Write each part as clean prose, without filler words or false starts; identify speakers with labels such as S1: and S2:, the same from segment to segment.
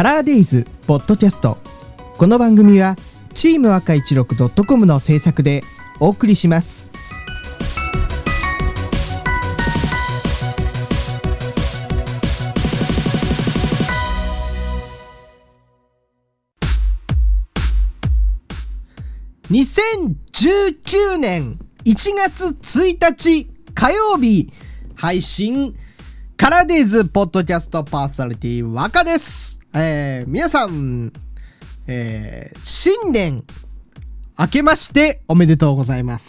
S1: カラーデイズポッドキャスト。この番組はチーム赤16 .com の制作でお送りします。2019年1月1日火曜日配信、カラーデイズポッドキャストパーソナリティ若です。皆さん、新年明けましておめでとうございます。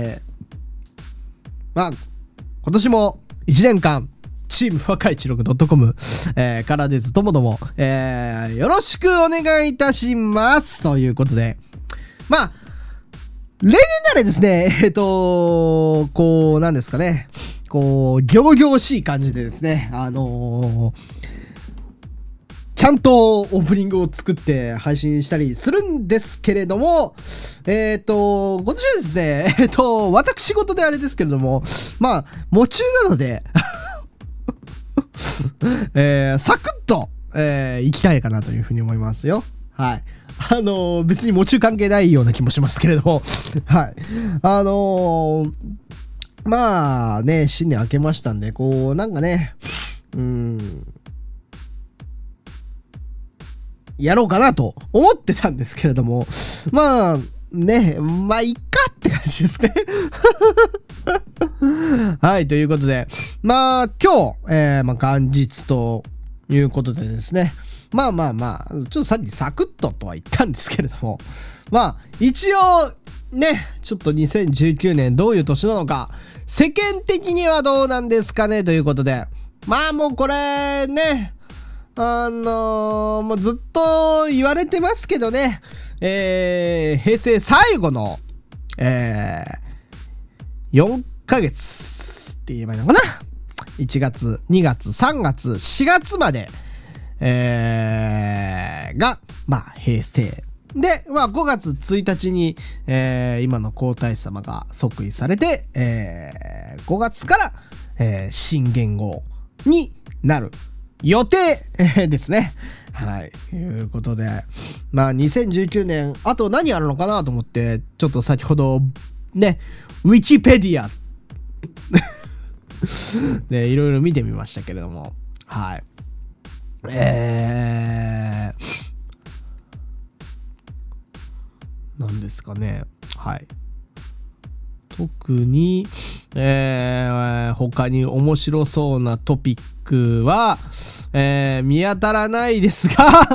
S1: 今年も1年間チーム若16 .com、カラーデイズともども、よろしくお願いいたしますということで、例年ならですね、こう、なんですかね、こう、仰々しい感じでですね、ちゃんとオープニングを作って配信したりするんですけれども、今年はですね、私事であれですけれども、夢中なので、サクッと、行きたいかなというふうに思いますよ。はい。別に夢中関係ないような気もしますけれども、はい。新年明けましたんで、こう、なんかね、やろうかなと思ってたんですけれども、いっかって感じですね。はい、ということで、今日、元日ということでですね、ちょっとさっきサクッととは言ったんですけれども、一応ね、ちょっと2019年どういう年なのか、世間的にはどうなんですかねということで、もうこれね、もうずっと言われてますけどね、平成最後の、4ヶ月って言えばいいのかな、1月、2月、3月、4月まで、が、平成。で、5月1日に、今の皇太子様が即位されて、5月から、新元号になる予定、ですね。はい。ということで、2019年、あと何あるのかなと思って、ちょっと先ほど、ね、ウィキペディア、で、いろいろ見てみましたけれども、はい。なんですかね。はい。特に、他に面白そうなトピックは、見当たらないですが、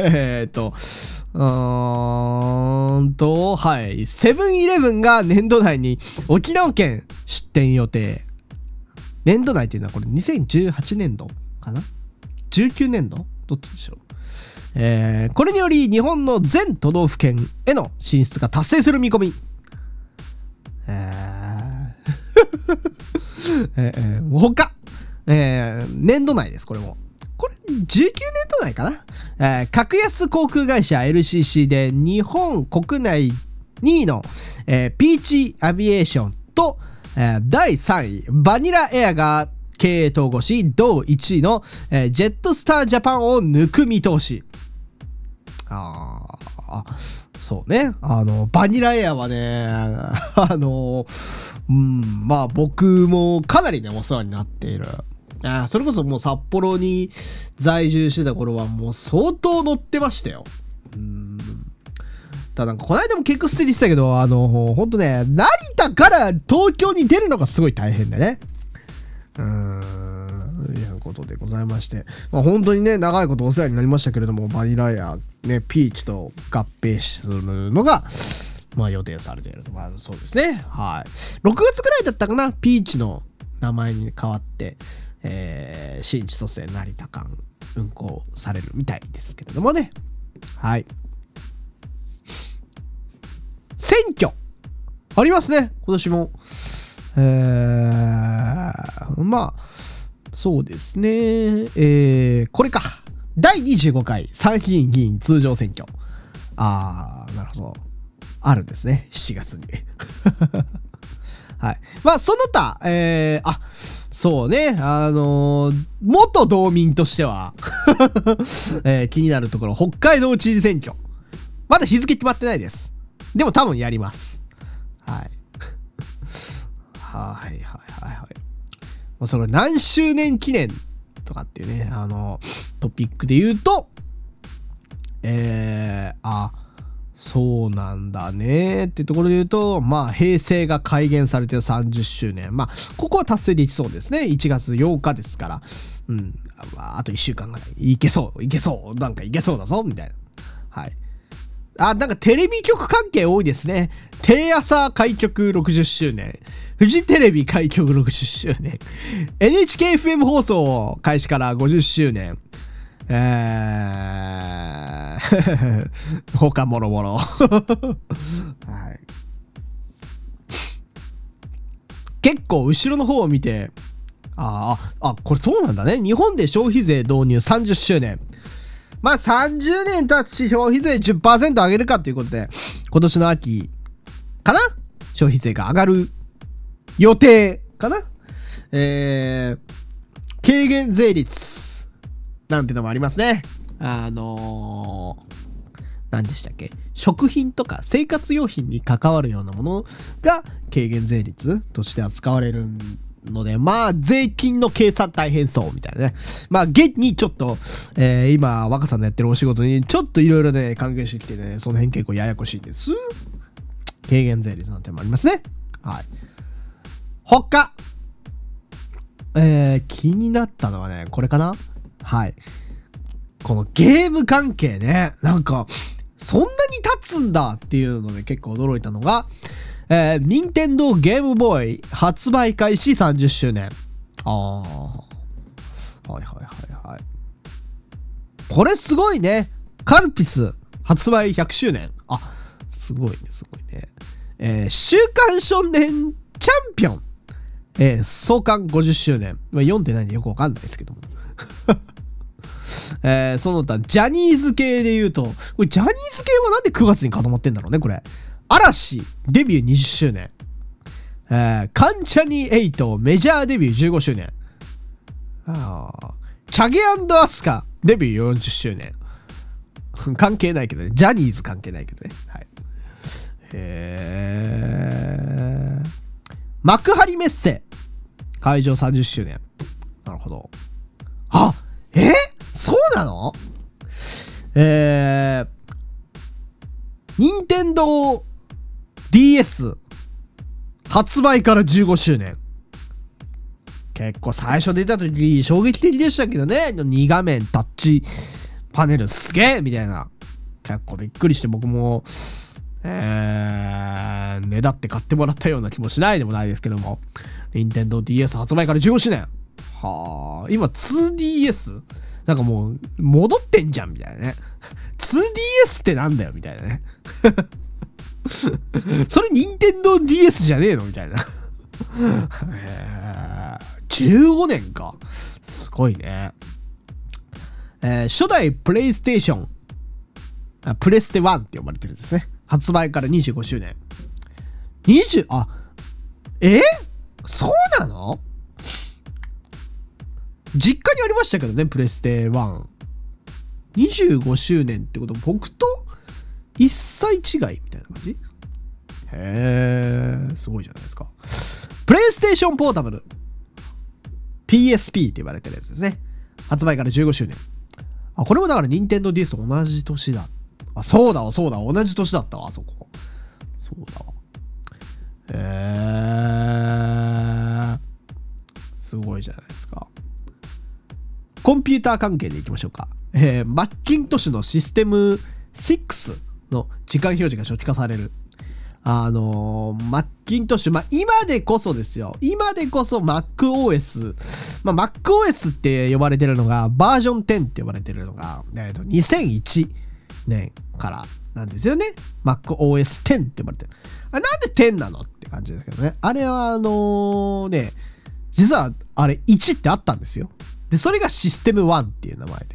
S1: はい。セブンイレブンが年度内に沖縄県出店予定。年度内っていうのはこれ2018年度かな？19年度どっちでしょう。これにより日本の全都道府県への進出が達成する見込み。他、年度内です。これも。これ19年度内かな。格安航空会社 LCC で日本国内2位の、ピーチアビエーションと、第3位バニラエアが経営統合し、同1位の、ジェットスタージャパンを抜く見通し。そうね。バニラエアはね、僕もかなりね、お世話になっている。それこそもう札幌に在住してた頃はもう相当乗ってましたよ。ただこの間も結構捨てて言ってたけど、ほんとね、成田から東京に出るのがすごい大変でね。ということでございまして、本当にね、長いことお世話になりましたけれども、バニラやね、ピーチと合併するのが、予定されていると。そうですね。はい。6月ぐらいだったかな、ピーチの名前に変わって、新千歳成田間運行されるみたいですけれどもね。はい。選挙ありますね、今年も。そうですね。これか。第25回参議院議員通常選挙。なるほど。あるんですね。7月に。はい。その他、 そうね、元道民としては、気になるところ、北海道知事選挙。まだ日付決まってないです。でも多分やります。はい。はいはいはいはい。その何周年記念とかっていうね、トピックで言うと、そうなんだねってところで言うと、まあ、平成が改元されて30周年。まあ、ここは達成できそうですね。1月8日ですから。うん。あと1週間ぐらい。いけそう。なんかいけそうだぞ、みたいな。はい。なんかテレビ局関係多いですね。テレ朝開局60周年。フジテレビ開局60周年。NHKFM 放送開始から50周年。他もろもろ。はい。結構後ろの方を見て、これそうなんだね。日本で消費税導入30周年。まあ30年経つし消費税 10% 上げるかということで、今年の秋かな？消費税が上がる予定かな？軽減税率なんてのもありますね。何でしたっけ？食品とか生活用品に関わるようなものが軽減税率として扱われるので、まあ税金の計算大変そうみたいなね。まあ現にちょっと、今若さんのやってるお仕事にちょっといろいろね関係してきてね、その辺結構ややこしいです。軽減税率なんてもありますね。はい。他、気になったのはねこれかな。はい。このゲーム関係ね、なんかそんなに経つんだっていうので結構驚いたのが、任天堂ゲームボーイ発売開始30周年。はいはいはいはい。これすごいね。カルピス発売100周年。すごいねすごいね。週刊少年チャンピオン、創刊50周年。読んでないんでよくわかんないですけども。その他ジャニーズ系で言うと、これジャニーズ系はなんで9月に固まってんだろうねこれ。嵐デビュー20周年、カンチャニ∞メジャーデビュー15周年、チャゲ&アスカデビュー40周年。関係ないけどね、ジャニーズ関係ないけどね。はい。幕張メッセ会場30周年。なるほど。そうなの？任天堂 DS 発売から15周年。結構最初出た時衝撃的でしたけどね。2画面タッチパネルすげえみたいな。結構びっくりして僕も、ねだって買ってもらったような気もしないでもないですけども。任天堂 DS 発売から15周年。今 2DS？ なんかもう戻ってんじゃんみたいなね。2DS ってなんだよみたいなね。それ任天堂 DS じゃねえのみたいな。15年か。すごいね。初代プレイステーション、プレステ1って呼ばれてるんですね。発売から25周年。そうなの？実家にありましたけどね、プレステ1。25周年ってこと、僕と1歳違いみたいな感じ？すごいじゃないですか。プレイステーションポータブル PSP って言われてるやつですね。発売から15周年。これもだから任天堂 DS と同じ年だ。そうだ、同じ年だったわ、あそこ。そうだわ。すごいじゃないですか。コンピューター関係でいきましょうか。マッキントッシュのシステム6の時間表示が初期化される。マッキントッシュ、今でこそですよ。今でこそ MacOS。MacOS って呼ばれてるのが、バージョン10って呼ばれてるのが、2001年からなんですよね。MacOS 10って呼ばれてる。なんで10なのって感じですけどね。あれは実はあれ1ってあったんですよ。で、それがシステム1っていう名前で。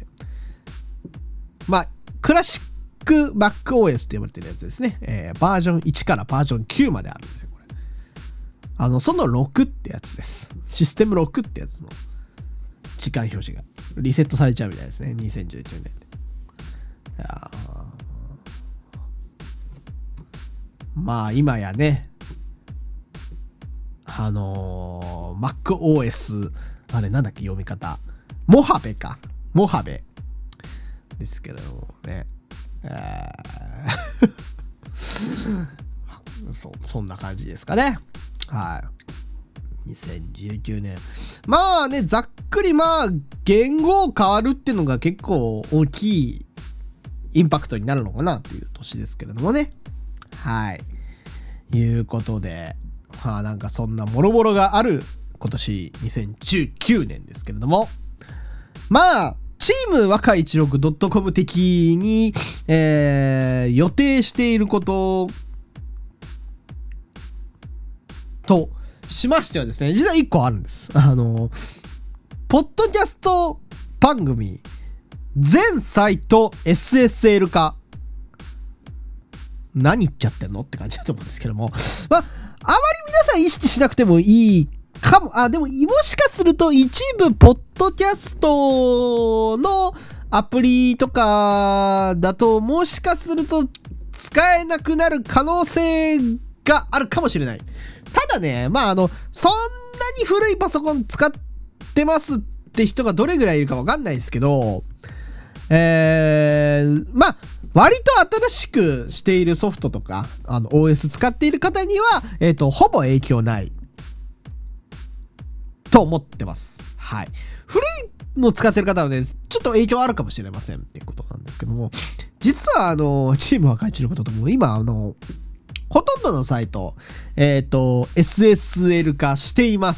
S1: クラシック MacOS って呼ばれてるやつですね。バージョン1からバージョン9まであるんですよ、これ。 その6ってやつです。システム6ってやつの時間表示がリセットされちゃうみたいですね。2019年で。いやまあ今やね、MacOS、あれなんだっけ読み方。モハベか。モハベ。ですけれどもね。そんな感じですかね。はい。2019年。まあね、ざっくり言語変わるっていうのが結構大きいインパクトになるのかなっていう年ですけれどもね。はい。いうことで、なんかそんなもろもろがある今年2019年ですけれども。チーム若16 .com 的に、予定していることとしましてはですね、実は1個あるんです。ポッドキャスト番組全サイト SSL 化。何言っちゃってんのって感じだと思うんですけども、あまり皆さん意識しなくてもいいかも。でももしかすると一部ポッドキャストのアプリとかだともしかすると使えなくなる可能性があるかもしれない。ただね、そんなに古いパソコン使ってますって人がどれぐらいいるかわかんないですけど、割と新しくしているソフトとかOS 使っている方にはほぼ影響ないと思ってます。はい。古いの使ってる方はね、ちょっと影響あるかもしれませんっていうことなんですけども、実はチーム若いチのこととも今ほとんどのサイト、SSL 化しています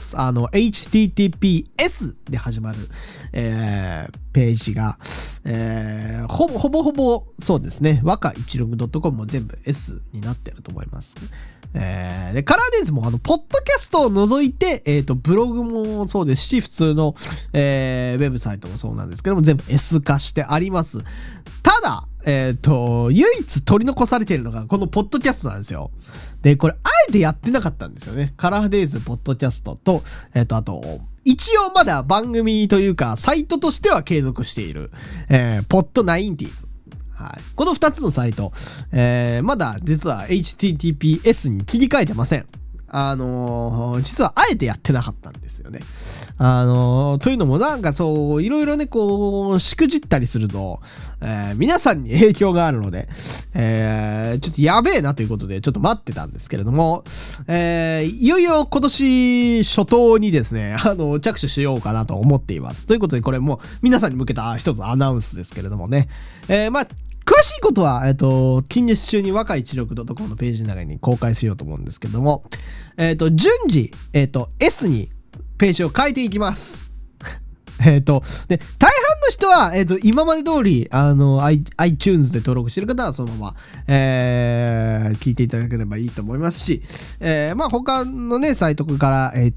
S1: 。HTTPS で始まる、ページが、ほぼ、そうですね。若 16.com も全部 S になってると思います。で、カラーデイズもポッドキャストを除いて、ブログもそうですし、普通の、ウェブサイトもそうなんですけども、全部 S 化してあります。ただ、唯一取り残されているのがこのポッドキャストなんですよ。で、これあえてやってなかったんですよね。カラーデイズポッドキャストと、あと、一応まだ番組というか、サイトとしては継続している、ポッド90s。はい。この2つのサイト、まだ実は HTTPS に切り替えてません。実はあえてやってなかったんですよね。というのもなんかそう、いろいろね、しくじったりすると、皆さんに影響があるので、ちょっとやべえなということで、ちょっと待ってたんですけれども、いよいよ今年初頭にですね、着手しようかなと思っています。ということで、これも皆さんに向けた一つアナウンスですけれどもね、詳しいことは、近日中に若い16.comのページの中に公開しようと思うんですけども、順次、S にページを変えていきます。で、大半の人は、今まで通り、iTunes で登録している方はそのまま、聞いていただければいいと思いますし、他のね、サイトから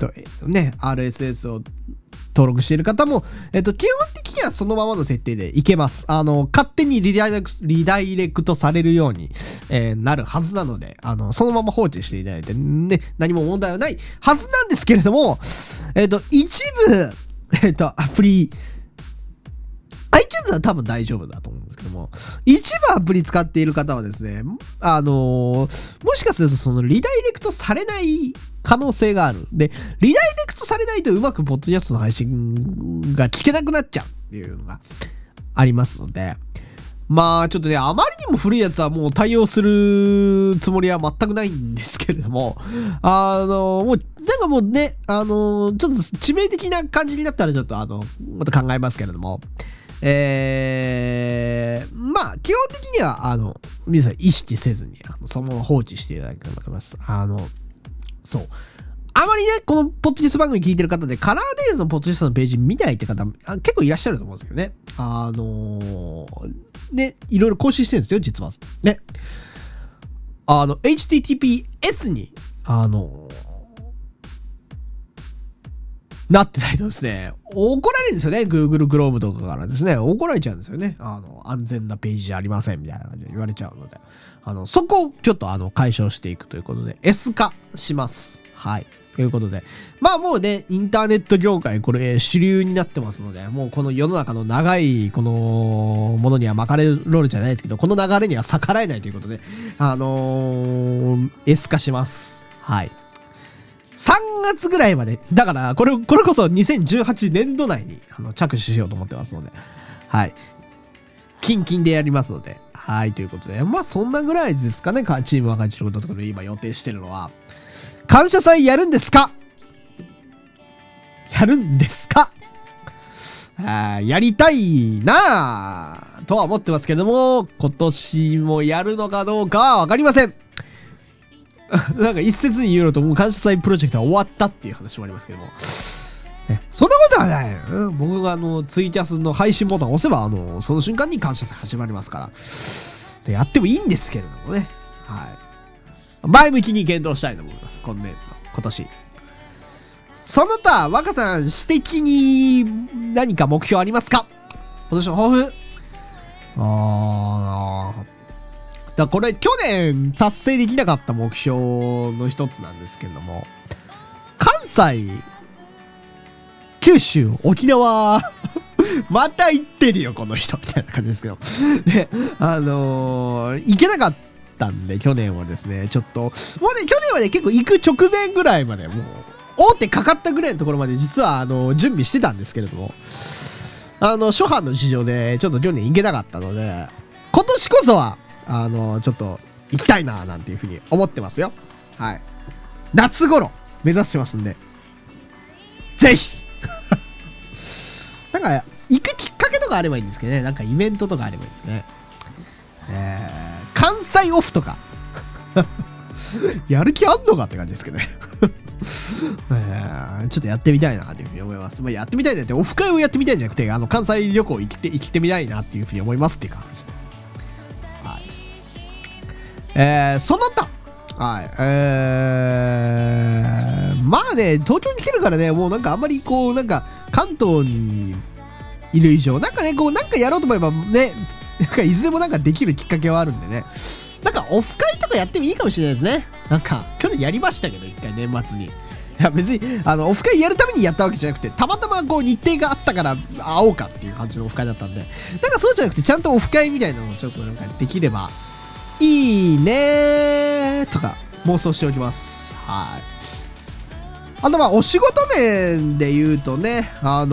S1: 、RSS を登録している方も、基本的にはそのままの設定でいけます。勝手にリダイレクトされるように、なるはずなので、そのまま放置していただいて、ね、何も問題はないはずなんですけれども、一部、アプリ、iTunes は多分大丈夫だと思うんですけども、一部アプリ使っている方はですね、もしかするとそのリダイレクトされない可能性がある。で、リダイレクトされないとうまくポッドキャストの配信が聞けなくなっちゃうっていうのがありますので、ちょっとね、あまりにも古いやつはもう対応するつもりは全くないんですけれども、もう、なんかもうね、ちょっと致命的な感じになったらちょっとまた考えますけれども、基本的には、皆さん意識せずに、そのまま放置していただければと思います。そう。あまりね、このポッドキャスト番組聞いてる方で、カラーデイズのポッドキャストのページ見ないって方、結構いらっしゃると思うんですけどね。ね、いろいろ更新してるんですよ、実は。ね。HTTPS に、なってないとですね、怒られるんですよね。Google Chrome とかからですね、怒られちゃうんですよね。安全なページじゃありませんみたいな感じで言われちゃうので、そこをちょっと解消していくということで、S 化します。はい。 ということで。まあもうね、インターネット業界、これ主流になってますので、もうこの世の中の長い、このものには巻かれるじゃないですけど、この流れには逆らえないということで、S 化します。はい。3月ぐらいまで、だから、これこそ2018年度内に着手しようと思ってますので、はい。キンキンでやりますので、はい、ということで、まあそんなぐらいですかね、チーム若い仕事とかで今予定してるのは。感謝祭やるんですか？やるんですか？やりたいなぁとは思ってますけども、今年もやるのかどうかはわかりません。なんか一説に言うのともう感謝祭プロジェクトは終わったっていう話もありますけども。そんなことはない。僕がツイキャスの配信ボタンを押せば、その瞬間に感謝祭始まりますから。やってもいいんですけれどもね。はい。前向きに検討したいと思います。今年。その他、若さん、私的に何か目標ありますか？今年の抱負。だこれ、去年達成できなかった目標の一つなんですけれども、関西、九州、沖縄、また行ってるよ、この人、みたいな感じですけど。で、行けなかったんで、去年はですね、ちょっと、もうね、去年はね、結構行く直前ぐらいまで、もう、大手かかったぐらいのところまで、実は、準備してたんですけれども、諸般の事情で、ちょっと去年行けなかったので、今年こそは、ちょっと、行きたいな、なんていうふうに思ってますよ。はい。夏頃、目指してますんで、ぜひなんか、行くきっかけとかあればいいんですけどね。なんかイベントとかあればいいんですけどね。関西オフとか。やる気あんのかって感じですけどね。ちょっとやってみたいなっていうふうに思います。まあ、やってみたいなって、オフ会をやってみたいんじゃなくて、関西旅行生きてみたいなっていうふうに思いますっていう感じで。はい。その他。はい。まあね、東京に来てるからね、もうなんかあんまりこう、なんか関東にいる以上、なんかね、こう、なんかやろうと思えばね、なんかいずれもなんかできるきっかけはあるんでね。なんかオフ会とかやってもいいかもしれないですね。なんか、去年やりましたけど、一回年末に。いや別に、オフ会やるためにやったわけじゃなくて、たまたまこう日程があったから会おうかっていう感じのオフ会だったんで、なんかそうじゃなくて、ちゃんとオフ会みたいなのをちょっとなんかできれば、いいねーとか妄想しておきます。はい。あとまあお仕事面で言うとね、ま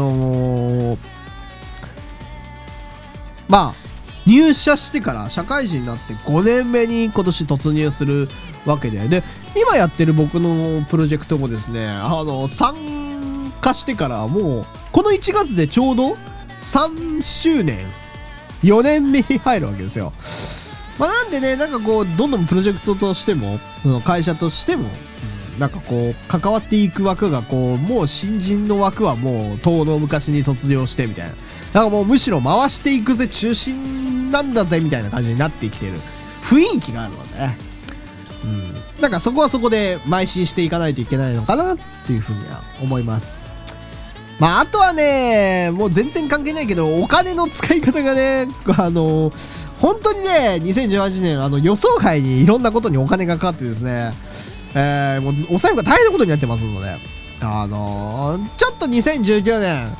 S1: あ入社してから社会人になって5年目に今年突入するわけで、今やってる僕のプロジェクトもですね、参加してからもうこの1月でちょうど3周年4年目に入るわけですよ。まあ、なんでね、なんかこう、どんどんプロジェクトとしても、会社としても、なんかこう、関わっていく枠がこう、もう新人の枠はもう、遠の昔に卒業してみたいな。なんかもうむしろ回していくぜ、中心なんだぜ、みたいな感じになってきてる雰囲気があるのでね。なんかそこはそこで邁進していかないといけないのかなっていうふうには思います。まあ、あとはね、もう全然関係ないけど、お金の使い方がね、本当にね、2018年、予想外にいろんなことにお金がかかってですね、もう、お財布が大変なことになってますので、ちょっと2019年、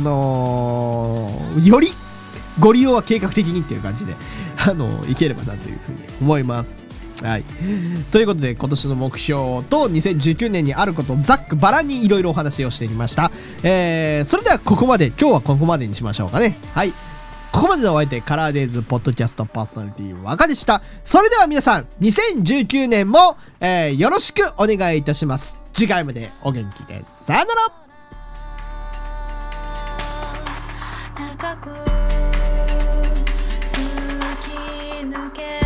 S1: よりご利用は計画的にっていう感じで、いければなというふうに思います。はい。ということで、今年の目標と2019年にあることをざっくばらんにいろいろお話をしてみました。それではここまで、今日はここまでにしましょうかね。はい。ここまでのお相手、カラーデイズポッドキャストパーソナリティ若でした。それでは皆さん、2019年も、よろしくお願いいたします。次回までお元気で。さよなら。高く突き抜け